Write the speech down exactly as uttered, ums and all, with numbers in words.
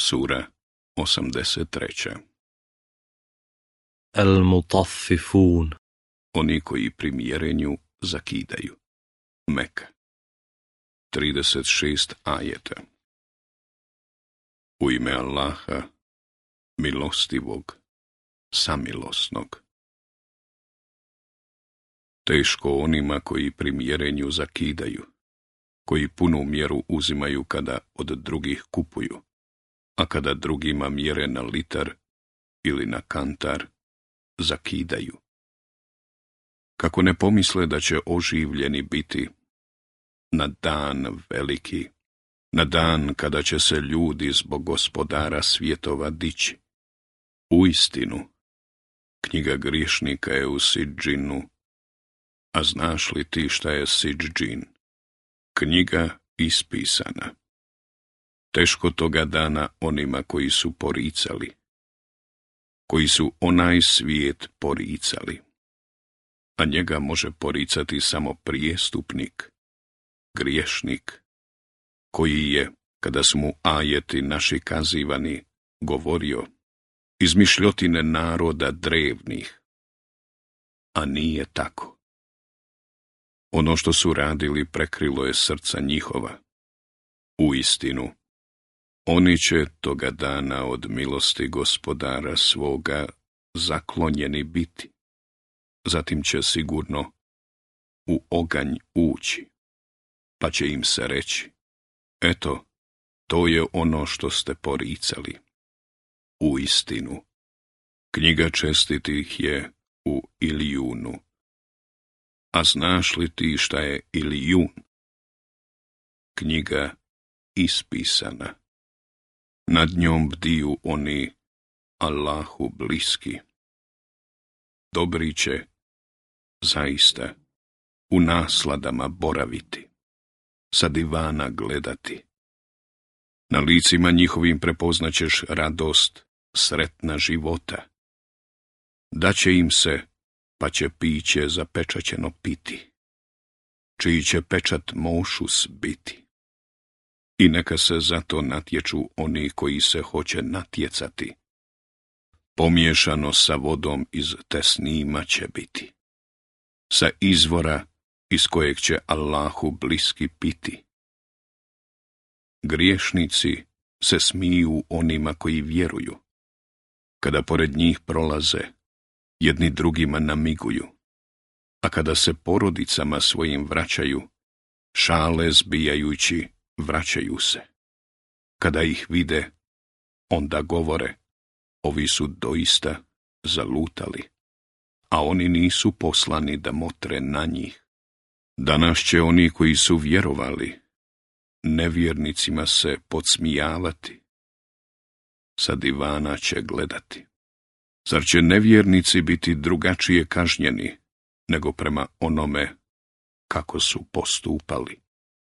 Sura osamdeset tri. Al-Mutaffifun. Oni koji pri mjerenju zakidaju. Meka. trideset šest ajeta. U ime Allaha, milostivog, samilosnog. Teško onima koji pri mjerenju zakidaju, koji punu mjeru uzimaju kada od drugih kupuju, a kada drugima mjere na litar ili na kantar, zakidaju. Kako ne pomisle da će oživljeni biti na dan veliki, na dan kada će se ljudi zbog gospodara svjetova dići. Uistinu, knjiga griješnika je u Sidžinu, a znaš li ti šta je Sidžin? Knjiga ispisana. Teško toga dana onima koji su poricali, koji su onaj svijet poricali, a njega može poricati samo prijestupnik, griješnik, koji je, kada su mu ajeti naši kazivani, govorio, izmišljotine naroda drevnih, a nije tako. Ono što su radili prekrilo je srca njihova. Uistinu, oni će toga dana od milosti gospodara svoga zaklonjeni biti. Zatim će sigurno u oganj ući, pa će im se reći, eto, to je ono što ste poricali. Uistinu, knjiga čestitih je u Ilijunu. A znaš li ti šta je Ilijun? Knjiga ispisana. Nad njom bdiju oni Allahu bliski. Dobri će, zaista, u nasladama boraviti, sa divana gledati. Na licima njihovim prepoznaćeš radost sretna života. Daće im se, pa će piće zapečaćeno piti, čiji će pečat mošus biti. I neka se zato natječu oni koji se hoće natjecati. Pomiješano sa vodom iz tesnima će biti, sa izvora iz kojeg će Allahu bliski piti. Griješnici se smiju onima koji vjeruju. Kada pored njih prolaze, jedni drugima namiguju, a kada se porodicama svojim vraćaju, šale zbijajući, vraćaju se. Kada ih vide, onda govore, ovi su doista zalutali, a oni nisu poslani da motre na njih. Danas će oni koji su vjerovali, nevjernicima se podsmijavati, sa divana će gledati. Zar će nevjernici biti drugačije kažnjeni nego prema onome kako su postupali?